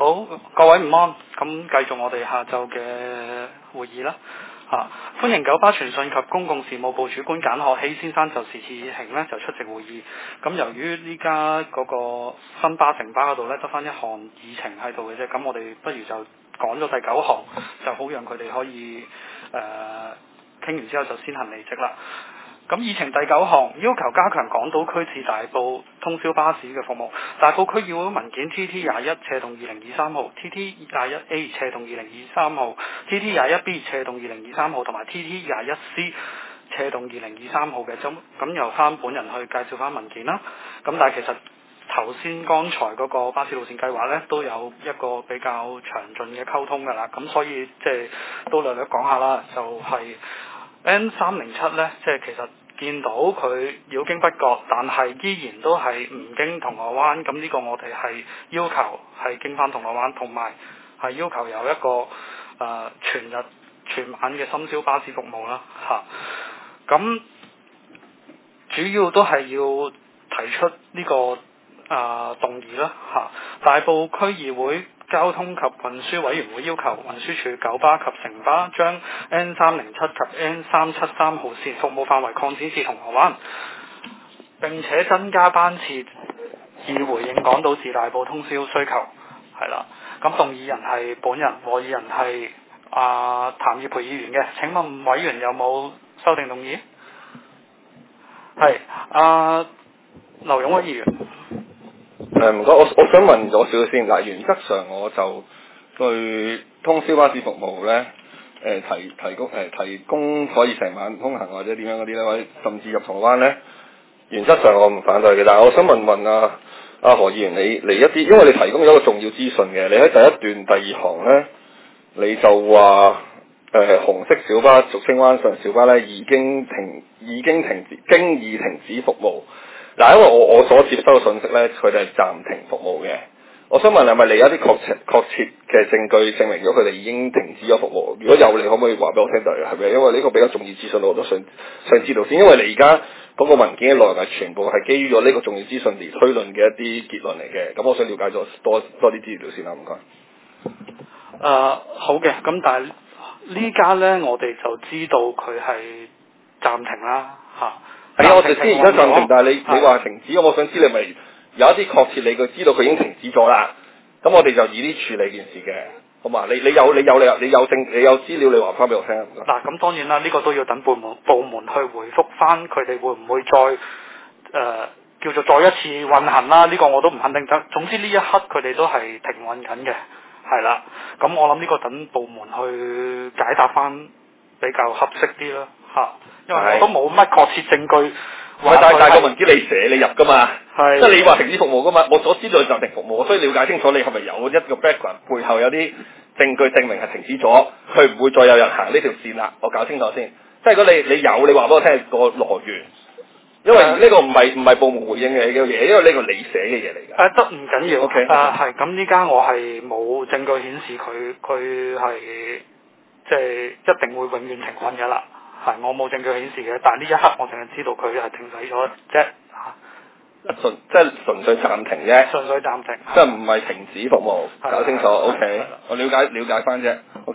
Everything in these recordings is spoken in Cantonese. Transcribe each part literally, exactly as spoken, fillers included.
好，各位午安，咁繼續我哋下晝嘅會議啦。嚇、啊，歡迎九巴傳訊及公共事務部主管簡學希先生就時次行呢就出席會議。咁由於呢家嗰個新巴城巴嗰度呢得翻一項議程喺度嘅啫，咁我哋不如就講咗第九項，就好讓佢哋可以誒傾、呃、完之後就先行離職啦。咁議程第九項要求加強港島區至大埔通宵巴士嘅服務。大埔區議會文件 T T 廿一斜動二零二三號、T T 廿一 A 斜動二零二三號、T T 廿一 B 斜動二零二三號同埋 T T 廿一 C 斜動二零二三號嘅，咁咁由翻本人去介紹翻文件啦。咁但係其實頭先剛才嗰個巴士路線計劃呢，都有一個比較詳盡嘅溝通㗎啦。咁所以即係都略略講下啦，就係、是、N 三零七呢，即係其實見到佢繞經北角，但係依然都係唔經銅鑼灣。咁呢個我哋係要求係經翻銅鑼灣，同埋係要求有一個誒、呃、全日全晚嘅深宵巴士服務啦。嚇，咁主要都係要提出呢、這個誒、呃、動議啦。嚇，大埔區議會交通及運輸委員會要求運輸署九巴及城巴將 N 三零七及 N 三七三號線服務範圍擴展至銅鑼灣，並且增加班次以回應港島至大埔通宵需求。係啦，咁動議人係本人，和議人係啊譚業培議員嘅。請問委員有冇修訂動議？係啊，劉勇威議員。 誒唔該，我我想問咗少少先。嗱，原則上我就對通宵巴士服務咧，誒、呃、提提供誒、呃、提供可以成晚通行或者點樣嗰啲咧，或者甚至入銅鑼灣咧，原則上我唔反對嘅。但係我想問問啊阿、啊、何議員，你你一啲，因為你提供咗一個重要資訊嘅，你喺第一段第二行咧，你就話誒、呃、紅色小巴俗稱灣上小巴咧已經停已經停止經已停止服務。嗱，因為我我所接收嘅信息咧，佢哋係暫停服務嘅。我想問係咪你有啲確切確切嘅證據證明咗佢哋已經停止咗服務？如果有，你可唔可以話俾我聽？就係咪？因為呢個比較重要資訊，我都想想知道先。因為你而家嗰個文件嘅內容係全部係基於咗呢個重要資訊而推論嘅一啲結論嚟嘅。咁我想了解咗多多啲資料先啦，唔該。 誒、呃、好嘅，咁但係呢家呢，我哋就知道佢係暫停啦，嚇。 係啊，我哋知而家暫停，但係你的你話停止，我想知你咪有一啲確切理據知道佢已經停止咗啦。咁我哋就以呢處理件事嘅，好嘛？你你有你有你有你有證你有資料，你話翻俾我聽。 嗱，咁當然啦，呢、這個都要等部門部門去回覆翻，佢哋會唔會再誒、呃、叫做再一次運行啦？呢、這個我都唔肯定得。總之呢一刻佢哋都係停運緊嘅，係啦。咁我諗呢個等部門去解答翻比較合適啲啦，嚇。因為我都冇乜確切證據。 喂，但係但係個文件你寫你入噶嘛？ 係。 即係你話停止服務噶嘛？我所知道係暫停服務，所以了解清楚你係咪有一個 background 背後有啲證據證明係停止咗，佢唔會再有人行呢條線啦。我搞清楚先。即係如果你你有，你話俾我聽個來源，因為呢個唔係唔係部門回應嘅嘅嘢，因為呢個你寫嘅嘢嚟㗎。 誒得唔緊要。 OK。 誒係咁，呢家我係冇證據顯示佢佢係即係一定會永遠停運㗎啦。係，我冇證據顯示嘅，但係呢一刻我淨係知道佢係停駛咗啫嚇。 純即係純粹暫停啫。 純粹暫停。 即係唔係停止服務，搞清楚。OK，我了解了解翻啫。OK。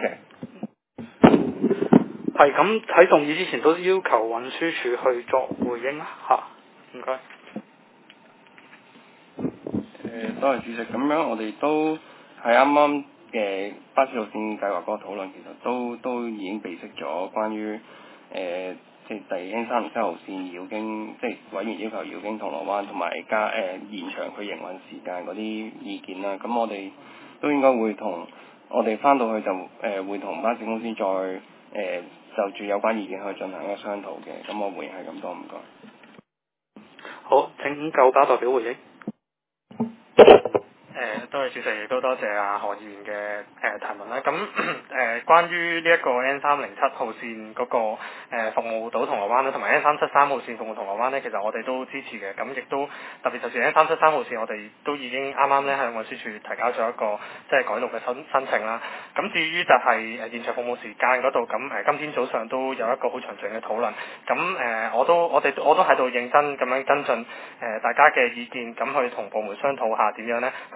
係咁喺動議之前都要求運輸署去作回應啦嚇。唔該。 誒，多謝主席。咁樣我哋都係啱啱嘅巴士路線計劃嗰個討論，其實都都已經備悉咗關於。誒、呃，即係第 N 三零七號線繞經，即係委員要求繞經銅鑼灣同埋加誒、呃、延長佢營運時間嗰啲意見啦。咁我哋都應該會同我哋翻到去就誒、呃、會同巴士公司再誒、呃、就住有關意見去進行一個商討嘅。咁我回應係咁多，唔該。 好，請九巴代表回應。 誒，多謝主席，亦都多謝阿何議員嘅誒提問啦。咁誒、呃，關於呢一個 N 三零七號線嗰、那個、呃、服務到銅鑼灣啦，同埋 N 三七三號線服務銅鑼灣呢，其實我哋都支持嘅。咁亦都特別就算 N 三七三號線，我哋都已經啱啱咧向運輸署提交咗一個即係改路嘅申申請啦。咁至於就係誒延長服務時間嗰度，咁誒、呃、今天早上都有一個好詳盡嘅討論。咁誒、呃，我都我哋我都喺度認真咁樣跟進誒、呃、大家嘅意見，咁去同部門商討下點樣咧去進一步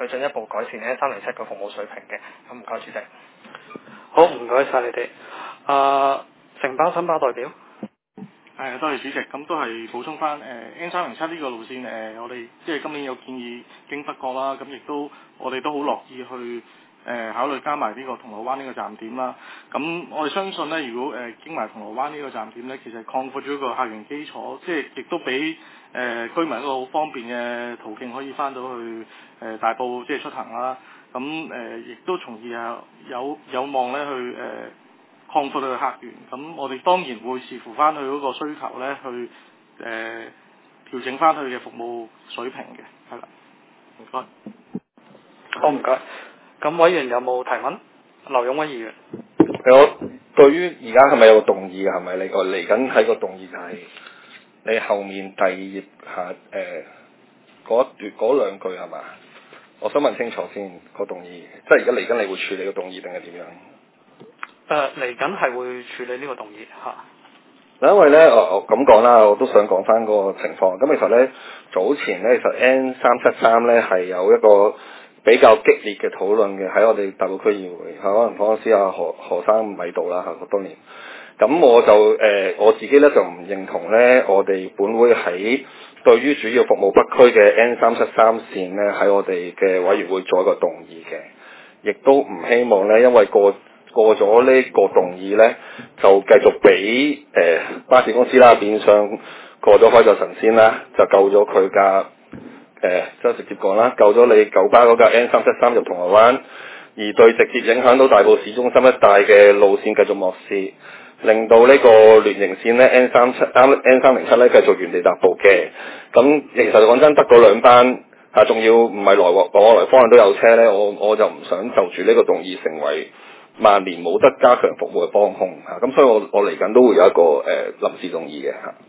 改善 N 三零七嘅服務水平嘅。咁唔該主席。 好，唔該晒你哋。啊，承包新巴代表。 係，多謝主席。咁都係補充翻誒 N 三零七呢個路線誒、呃，我哋即係今年有建議經北角啦，咁亦都我哋都好樂意去誒、呃、考慮加埋呢個銅鑼灣呢個站點啦。咁我哋相信咧，如果誒、呃、經埋銅鑼灣呢個站點咧，其實擴闊咗個客源基礎，即係亦都俾誒、呃、居民一個好方便嘅途徑，可以翻到去誒、呃、大埔即係出行啦。咁誒亦都從而係有有望咧去誒。呃擴闊佢嘅客源，咁我哋當然會視乎翻佢嗰個需求咧，去誒、呃、調整翻佢嘅服務水平嘅，係啦，唔該。 好，唔該。咁委員有冇提問？劉勇威議員。 我對於而家係咪有個動議嘅？係咪你個嚟緊喺個動議就係你後面第二頁下誒嗰段嗰兩句係嘛？我想問清楚先個動議，即係而家嚟緊你會處理個動議定係點樣？ 誒嚟緊係會處理呢個動議嚇。 嗱，因為咧，我我咁講啦，我都想講翻個情況。咁其實咧，早前咧，其實 N 三七三咧係有一個比較激烈嘅討論嘅，喺我哋大埔區議會嚇，可能嗰陣時阿何何生唔喺度啦嚇，好多年。咁我就誒、呃、我自己咧就唔認同咧，我哋本會喺對於主要服務北區嘅 N 三七三線咧，喺我哋嘅委員會做一個動議嘅，亦都唔希望咧，因為過過咗呢個動議呢，就繼續俾誒、呃、巴士公司啦，變相過咗海就神仙啦，就救咗佢架誒，即係直接講啦，救咗你九巴嗰架 N 三七三入銅鑼灣，而對直接影響到大埔市中心一帶嘅路線繼續漠視，令到呢個聯營線呢 N 三七 N 三零七呢繼續原地踏步嘅。咁其實講真，得嗰兩班嚇，仲、啊、要唔係來往往來方向都有車呢，我我就唔想就住呢個動議成為萬年冇得加強服務嘅幫兇嚇，咁、啊、所以我我嚟緊都會有一個誒、呃、臨時動議嘅嚇。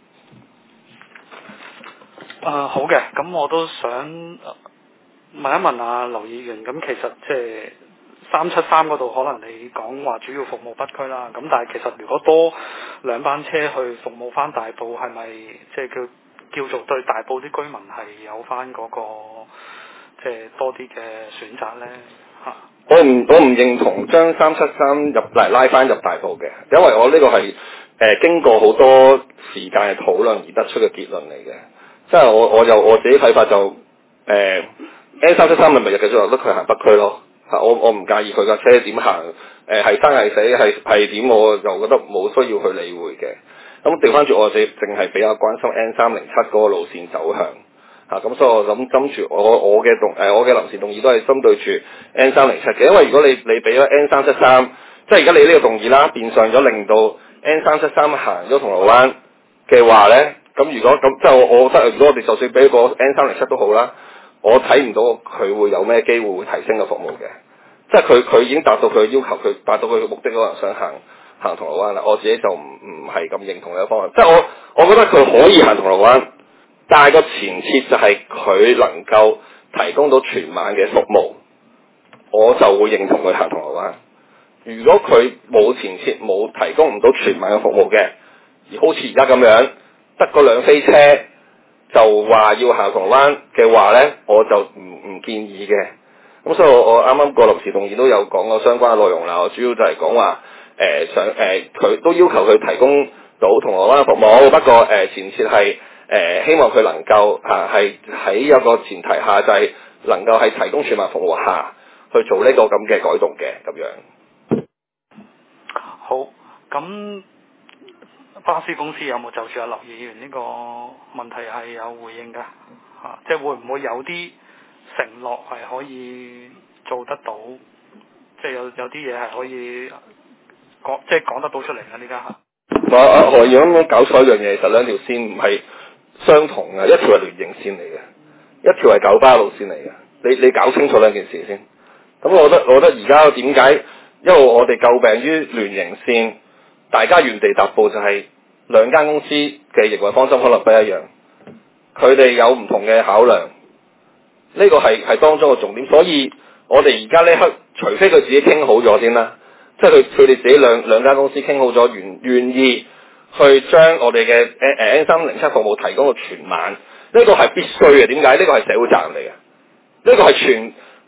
誒、呃、好嘅，咁我都想問一問阿劉議員，咁其實即係三七三嗰度可能你講話主要服務北區啦，咁但係其實如果多兩班車去服務翻大埔，係咪即係叫叫做對大埔啲居民係有翻嗰、那個即係多啲嘅選擇咧嚇？ 我唔我唔認同將三七三入嚟拉翻入大埔嘅，因為我呢個係誒、呃、經過好多時間嘅討論而得出嘅結論嚟嘅。即係我我就我自己睇法就誒、呃、N 三七三咪咪就繼續由得佢行北區咯嚇，我我唔介意佢架車點行誒係生係死係係點，我就覺得冇需要去理會嘅。咁調翻轉我哋淨係比較關心 N 三零七嗰個路線走向。啊，咁所以我諗跟住我我嘅動誒、呃、我嘅臨時動議都係針對住 N 三零七嘅，因為如果你你俾咗 N 三七三，即係而家你呢個動議啦，變相咗令到 N 三七三行咗銅鑼灣嘅話咧，咁如果咁即係我我覺得，如果我哋就算俾個 N 三零七都好啦，我睇唔到佢會有咩機會會提升個服務嘅，即係佢佢已經達到佢嘅要求，佢達到佢嘅目的，可能想行行銅鑼灣啦。我自己就唔唔係咁認同呢個方案，即係我我覺得佢可以行銅鑼灣。但係個前設就係佢能夠提供到全晚嘅服務，我就會認同佢行銅鑼灣。如果佢冇前設，冇提供唔到全晚嘅服務嘅，而好似而家咁樣得嗰兩飛車就話要行銅鑼灣嘅話呢，我就唔唔建議嘅。咁所以我我啱啱個臨時動議都有講過相關嘅內容啦。我主要就係講話誒想誒佢、呃、都要求佢提供到銅鑼灣嘅服務，不過誒、呃、前設係。誒、呃、希望佢能夠嚇係喺有個前提下，就係、是、能夠係提供全民服務下去做呢個咁嘅改動嘅咁樣。 好，咁巴士公司有冇就住阿劉議員呢個問題係有回應㗎？嚇、啊，即係會唔會有啲承諾係可以做得到？即係有有啲嘢係可以講，即係講得到出嚟㗎？呢家嚇。 我我何樣咁搞錯一樣嘢，其實兩條線唔係相同嘅，一條係聯營線嚟嘅，一條係九巴路線嚟嘅。你你搞清楚兩件事先。咁我覺得我覺得而家點解？因為我哋詬病於聯營線，大家原地踏步就係兩間公司嘅營運方針可能不一樣，佢哋有唔同嘅考量，呢、這個係係當中嘅重點。所以我哋而家呢刻，除非佢自己傾好咗先啦，即係佢佢哋自己兩兩間公司傾好咗，願願意。去將我哋嘅誒誒 N 三零七服務提供到全晚，呢、這個係必須嘅。點解？呢、這個係社會責任嚟嘅，呢、這個係全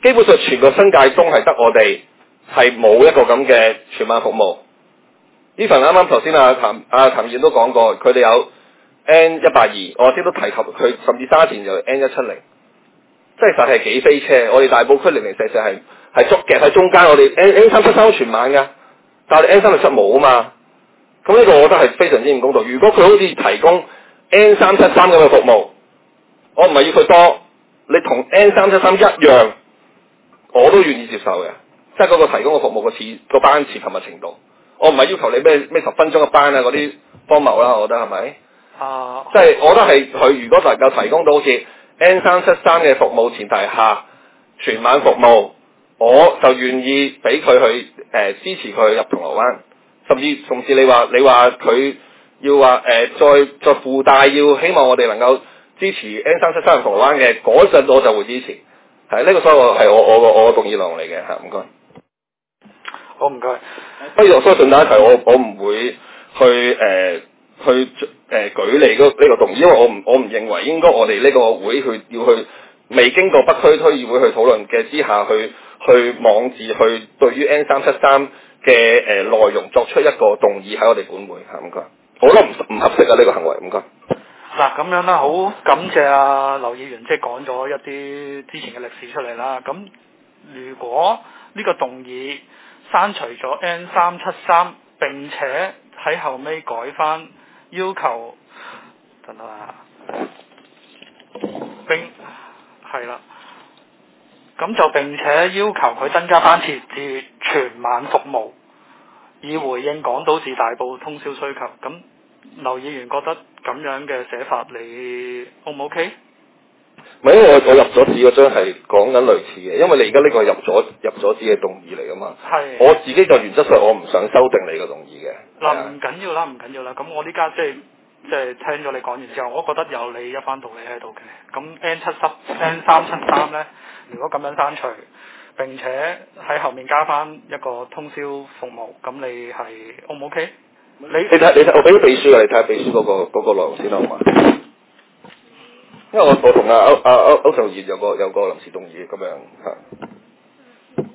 基本上全個新界東係得我哋係冇一個咁嘅全晚服務。呢份啱啱頭先阿譚阿譚議員都講過，佢哋有 N 一八二，我先都提及佢，甚至沙田就 N 一七零，即係實係幾飛車。我哋大埔區零零舍舍係係捉夾喺中間，我哋 N N 三七三全晚㗎，但係 N 三六七冇啊嘛。咁呢個我覺得係非常之唔公道。如果佢好似提供 N 三七三咁嘅服務，我唔係要佢多，你同 N 三七三一樣，我都願意接受嘅。即係嗰個提供嘅服務個次個班次同埋程度，我唔係要求你咩咩十分鐘嘅班啊嗰啲荒謬啦，我覺得係咪？啊，即係我覺得係佢如果能夠提供到好似 N 三七三嘅服務前提下全晚服務，我就願意俾佢去誒、呃、支持佢入銅鑼灣，甚至甚至你話你話佢要話誒、呃、再再附帶要希望我哋能夠支持 N 三七三入銅鑼灣嘅嗰陣，我就會支持。係呢、這個所以我係我我個我個動議量嚟嘅嚇，唔該。 好唔該。 不如我相信大家提我我唔會去誒、呃、去誒、呃、舉例嗰呢個動議，因為我唔我唔認為應該我哋呢個會去要去未經過北區區議會去討論嘅之下去去妄自去對於 N 三七三嘅誒內容作出一個動議喺我哋本會嚇，唔該。我覺得唔唔合適啊呢、這個行為，唔該。 嗱咁樣啦，好感謝啊劉議員即係講咗一啲之前嘅歷史出嚟啦。咁如果呢個動議刪除咗 N 三七三，並且喺後尾改翻要求，等等啊，並係啦，咁就並且要求佢增加班次至全晚服務，以回應港島至大埔通宵需求。咁劉議員覺得咁樣嘅寫法，你 O 唔 OK？ 唔係，因為我我入咗紙嗰張係講緊類似嘅，因為你而家呢個係入咗入咗紙嘅動議嚟噶嘛。係。我自己就原則上我唔想修訂你個動議嘅。嗱，唔緊要啦，唔緊要啦。咁我呢家即係即係聽咗你講完之後，我覺得有你一番道理喺度嘅。咁 N 七十 N 三七三咧，如果咁樣刪除，並且喺後面加翻一個通宵服務，咁你係 O 唔 OK？你你睇你睇，我俾啲秘書啊，你睇下秘書嗰、嗰個嗰、嗰個內容先啦，好嘛？因為我我同阿歐阿歐歐尚賢有個有個臨時動議咁樣嚇，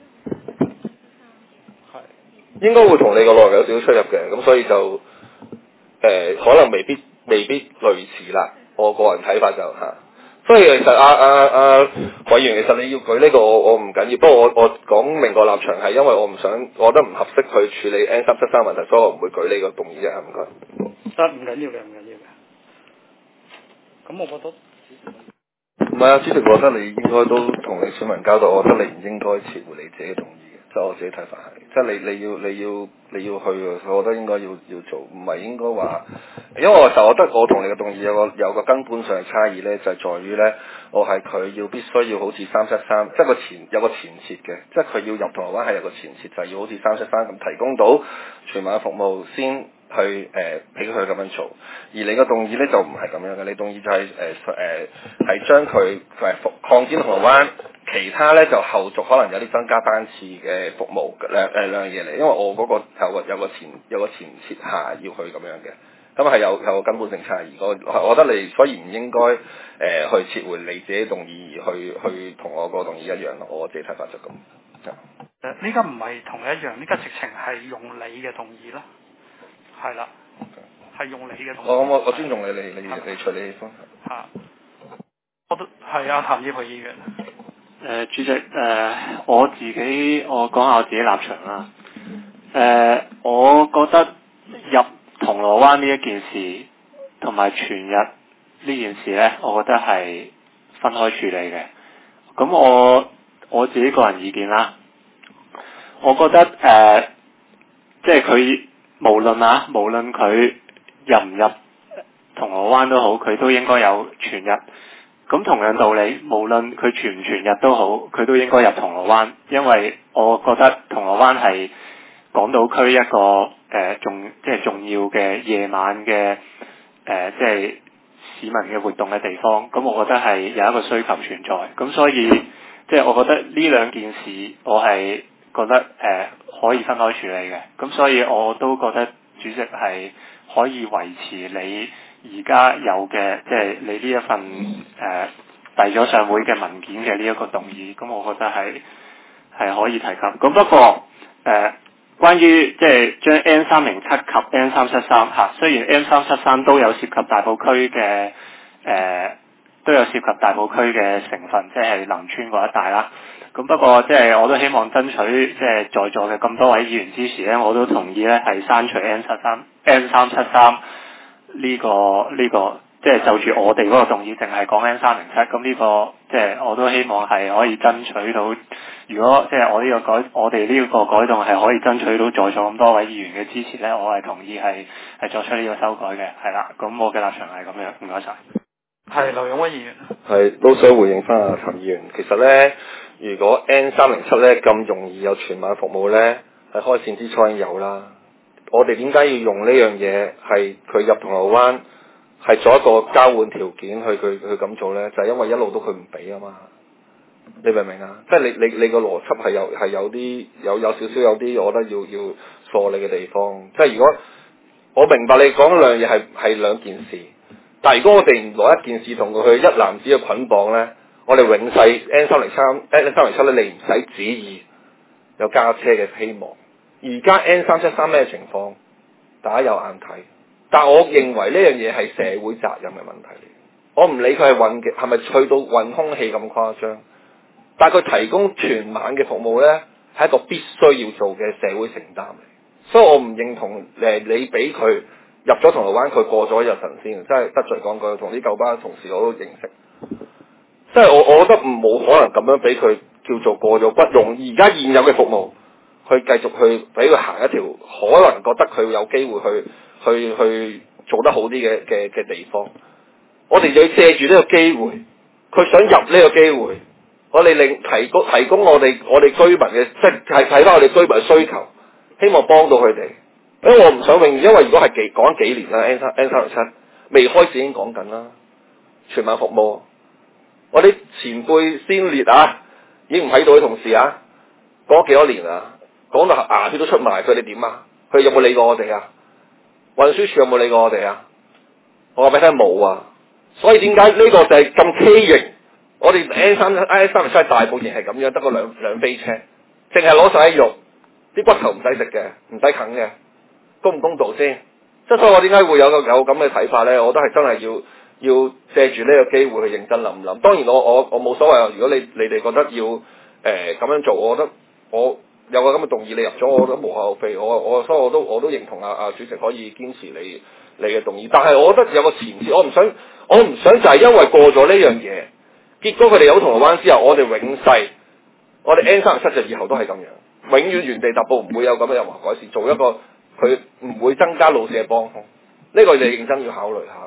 係應該會同你個內容有少少出入嘅，咁所以就誒、呃、可能未必未必類似啦。我個人睇法就嚇，所以其實阿阿阿委員其實你要舉呢、呢個我我唔緊要，不過我我講明個立場係因為我唔想，我覺得唔合適去處理 N 三七三問題，所以我唔會舉呢個動議啫，唔該。得唔緊要嘅，唔緊要嘅。咁我覺得。唔係啊，主席，我覺得你應該都同你選民交代，我覺得你唔應該撤回你自己同意嘅，即係我自己睇法係，即係你你要你要你要去，我覺得應該要要做，唔係應該話，因為我就我覺得我同你嘅動議有個有個根本上嘅差異咧，就係、是、在於咧，我係佢要必須要好似三七三，即係個前有個前設嘅，即係佢要入銅鑼灣係有個前設，就係、是、要好似三七三咁提供到全晚服務先。去誒俾佢咁樣做，而你個動議咧就唔係咁樣嘅，你動議就係誒誒係將佢誒服擴展銅鑼灣，其他咧就後續可能有啲增加班次嘅服務兩誒兩樣嘢嚟，因為我嗰個有個有個前有個前設下要去咁樣嘅，咁係有有個根本性差異。我我覺得你所以唔應該誒、呃、去撤回你自己動議而去去同我個動議一樣咯，我自己睇法就咁。誒呢家唔係同一樣，呢家直情係用你嘅動議咯。係啦，係用你嘅同意。我我我尊重你，你你你隨你方向。嚇，我都係啊，譚志培議員。誒、 呃，主席，誒、呃，我自己我講下我自己立場啦。誒、呃，我覺得入銅鑼灣呢一件事同埋全日呢件事咧，我覺得係分開處理嘅。咁我我自己個人意見啦，我覺得誒、呃，即係佢。無論啊，無論佢入唔入銅鑼灣都好，佢都應該有全日。咁同樣道理，無論佢全唔全日都好，佢都應該入銅鑼灣，因為我覺得銅鑼灣係港島區一個誒、呃、重即係重要嘅夜晚嘅誒、呃、即係市民嘅活動嘅地方。咁我覺得係有一個需求存在。咁所以即係我覺得呢兩件事，我係覺得誒。呃可以分開處理嘅，咁所以我都覺得主席係可以維持你而家有嘅，即係你呢一份誒遞咗上會嘅文件嘅呢一個動議，咁我覺得係係可以提及。咁不過誒、呃，關於即係將 N 三零七及 N 三七三嚇，雖然 N 三七三都有涉及大埔區嘅誒，都有涉及大埔區嘅成分，即係林村嗰一帶啦。咁不過即係我都希望爭取即係在座嘅咁多位議員支持咧，我都同意咧係刪除 N 七三 N 三七三呢個呢個，即係就住我哋嗰個動議，淨係講 N 三零七。咁呢個即係我都希望係可以爭取到，如果即係我呢個改我哋呢個改動係可以爭取到在座咁多位議員嘅支持咧，我係同意係係作出呢個修改嘅，係啦。咁我嘅立場係咁樣，唔該晒。 係劉勇威議員。 係都想回應翻阿陳議員，其實咧，如果 N 三零七咧咁容易有全晚服務咧，係開線之初已經有啦。我哋點解要用呢樣嘢？係佢入銅鑼灣係做一個交換條件去佢佢咁做咧，就係、是、因為一路都佢唔俾啊嘛。你明唔明啊？即係你你你個邏輯係有係有啲有有少少有啲，我覺得要要疏你嘅地方。即係如果我明白你講兩樣嘢係係兩件事。但係如果我哋唔攞一件事同佢一籃子嘅捆綁咧，我哋永世 N 三零七 N 三零七咧，你唔使旨意有加車嘅希望。而家 N 三七三咩情況？大家有眼睇。但係我認為呢樣嘢係社會責任嘅問題嚟。我唔理佢係運嘅係咪去到運空氣咁誇張，但係佢提供全晚嘅服務咧，係一個必須要做嘅社會承擔嚟。所以我唔認同誒你俾佢。入咗銅鑼灣，佢過咗一日神仙，真係得罪講句，同啲舊班同事我都認識。即係我，我覺得冇可能咁樣俾佢叫做過咗骨，用而家現有嘅服務去繼續去俾佢行一條可能覺得佢有機會去去去做得好啲嘅嘅嘅地方。我哋就要借住呢個機會，佢想入呢個機會，我哋令提供提供我哋我哋居民嘅，即係睇睇翻我哋居民嘅需求，希望幫到佢哋。因為我唔想永遠，因為如果係幾講幾年啦 ，N 三 N 三零七未開始已經講緊啦，全晚服務，我啲前輩先烈啊，已經唔喺度嘅同事啊，講咗幾多年啦，講到牙血都出埋，佢哋點啊？佢有冇理過我哋啊？運輸署有冇理過我哋啊？我話俾你聽冇啊，所以點解呢個就係咁畸形？我哋 N 三 N 三零七大部型係咁樣，得個兩兩飛車，淨係攞晒啲肉，啲骨頭唔使食嘅，唔使啃嘅。公唔公道先？即係所以我點解會有個有咁嘅睇法咧？我覺得係真係要要借住呢個機會去認真諗諗。當然我我我冇所謂啊！如果你你哋覺得要誒咁、呃、樣做，我覺得我有個咁嘅動議，你入咗，我覺得無可厚非。我我所以我都我都認同啊啊主席可以堅持你你嘅動議。但係我覺得有個前設，我唔想我唔想就係因為過咗呢樣嘢，結果佢哋有銅鑼灣之後，我哋永世我哋 N 三零七就以後都係咁樣，永遠原地踏步，唔會有咁嘅任何改善，做一個。佢唔會增加路線嘅幫兇，呢、這個你認真要考慮下。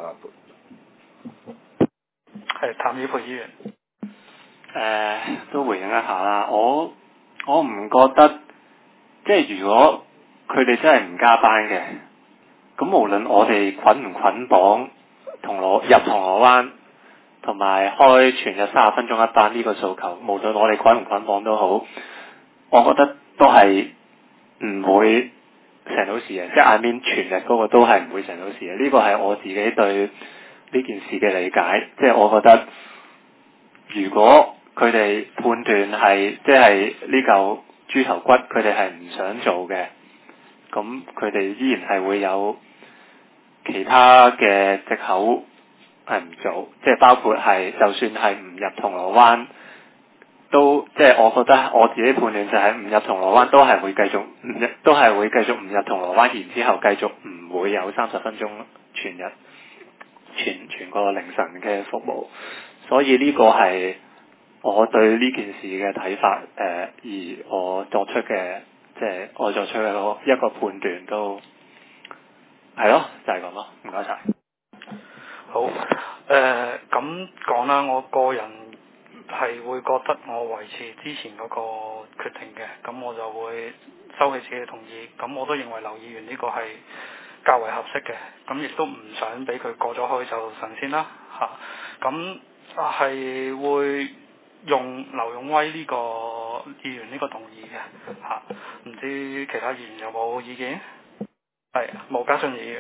係譚宇培議員， 誒、呃、都回應一下啦。我我唔覺得，即係如果佢哋真係唔加班嘅，咁無論我哋捆唔捆綁銅鑼入銅鑼灣，同埋開全日三十分鐘一班呢個訴求，無論我哋捆唔捆綁都好，我覺得都係唔會成到事嘅，即係 I mean 全日嗰個都係唔會成到事嘅。呢個係我自己對呢件事嘅理解，即係我覺得如果佢哋判斷係即係呢嚿豬頭骨，佢哋係唔想做嘅，咁佢哋依然係會有其他嘅藉口係唔做，即係包括係就算係唔入銅鑼灣。都即係我覺得我自己判斷就係唔入銅鑼灣都係會繼續唔入都係會繼續唔入銅鑼灣，然之後繼續唔會有三十分鐘全日全全個凌晨嘅服務，所以呢個係我對呢件事嘅睇法誒、呃，而我作出嘅即係我作出嘅一個判斷都係咯，就係咁咯，唔該晒。 好誒咁講啦，我個人係會覺得我維持之前嗰個決定嘅，咁我就會收起自己嘅同意。咁我都認為劉議員呢個係較為合適嘅，咁亦都唔想俾佢過咗去就神仙啦嚇。咁係會用劉勇威呢個議員呢個同意嘅嚇，唔知其他議員有冇意見？係毛家俊議員。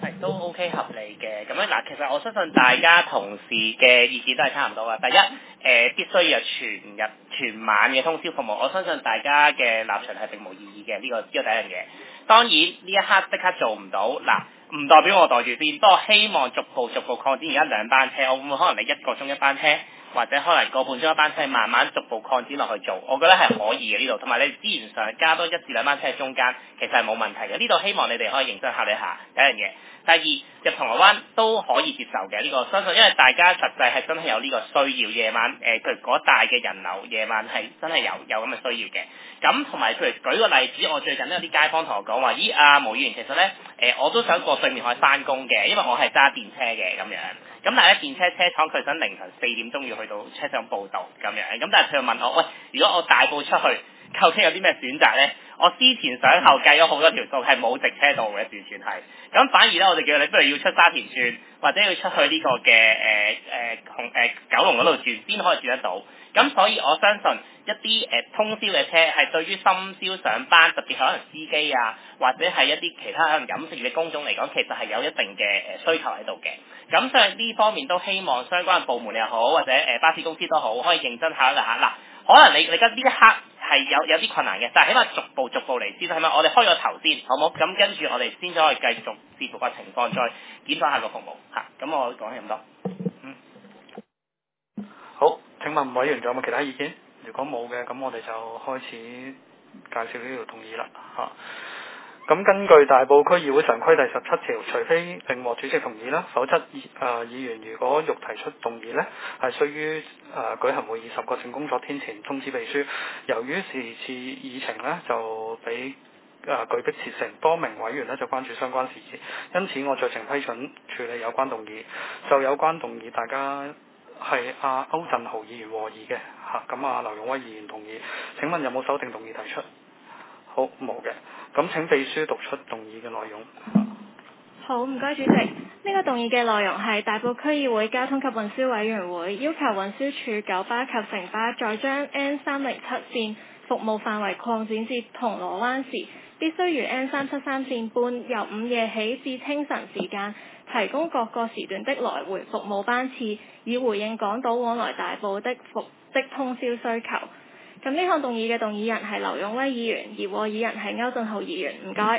係都 OK 合理嘅。咁樣嗱，其實我相信大家同事嘅意見都係差唔多嘅。第一，誒、呃、必須要全日全晚嘅通宵服務，我相信大家嘅立場係並無異議嘅。呢、這個呢、這個第一樣嘢。當然呢一刻即刻做唔到，嗱唔代表我袋住先，不過希望逐步逐步擴展。而家兩班車，我會唔會可能你一個鐘一班車？或者可能個半鐘一班車，慢慢逐步擴展落去做，我覺得係可以嘅呢度。同埋你資源上加多一至兩班車喺中間，其實係冇問題嘅。呢度希望你哋可以認真考慮下第一樣嘢。第二，入銅鑼灣都可以接受嘅呢、這個，相信因為大家實際係真係有呢個需要，夜晚誒譬如嗰帶嘅人流，夜晚係真係有有咁嘅需要嘅。咁同埋譬如舉個例子，我最近都有啲街坊同我講話，咦啊毛議員其實咧誒、呃、我都想過對面海翻工嘅，因為我係揸電車嘅咁樣。咁但係咧電車車廠佢想凌晨四點鐘要去到車上報到咁樣，咁但係佢又問我，喂，如果我大埔出去，究竟有啲咩選擇咧？我思前想後計咗好多條數，係冇直車道嘅，完全係。咁反而咧，我哋叫你不如要出沙田轉，或者要出去呢個嘅誒誒紅誒九龍嗰度轉，先可以轉得到。咁所以我相信一啲誒、呃、通宵嘅車係對於深宵上班，特別可能司機啊，或者係一啲其他可能飲食業嘅工種嚟講，其實係有一定嘅誒需求喺度嘅。咁所以呢方面都希望相關嘅部門又好，或者誒、呃、巴士公司都好，可以認真考慮下。嗱，可能你你而家呢一刻係有有啲困難嘅，但係起碼逐步逐步嚟先，係咪？我哋開個頭先，好冇？咁跟住我哋先可以繼續視乎個情況，再檢討下個服務嚇。咁、啊、我講咁多。嗯。 好，請問委員仲有冇其他意見？如果冇嘅，咁我哋就開始介紹呢條動議啦嚇。咁根據大埔區議會常規第十七條，除非並獲主席同意啦，否則誒、呃、議員如果欲提出動議呢，係須於誒、呃、舉行會議十個正工作天前通知秘書。由於是次議程呢，就比誒舉迫切成，多名委員呢就關注相關事宜，因此我酌情批准處理有關動議。就有關動議，大家係阿歐振豪議員和議嘅嚇，咁啊劉勇威議員同意。請問有冇修訂動議提出？好，冇嘅。咁請秘書讀出動議嘅內容。 好，唔該主席。呢、這個動議嘅內容係大埔區議會交通及運輸委員會要求運輸署九巴及城巴在將 N 三零七線服務範圍擴展至銅鑼灣時，必須如 N 三七三線般由午夜起至清晨時間提供各個時段的來回服務班次，以回應港島往來大埔的服的通宵需求。咁呢項動議嘅動議人係劉勇威議員，而和議人係歐振豪議員。唔該。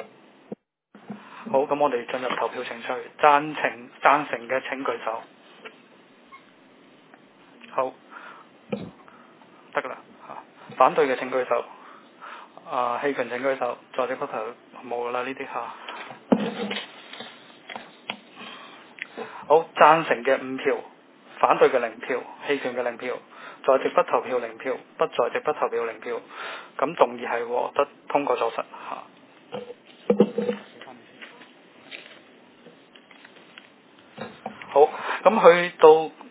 好，咁我哋進入投票程序。贊成贊成嘅請舉手。好，得㗎啦嚇。反對嘅請舉手。啊，棄權請舉手。在席不投冇㗎啦呢啲嚇。好，贊成嘅五票，反對嘅零票，棄權嘅零票。在席不投票零票，不在席不投票零票，咁動議係獲得通過咗實嚇。好，咁去到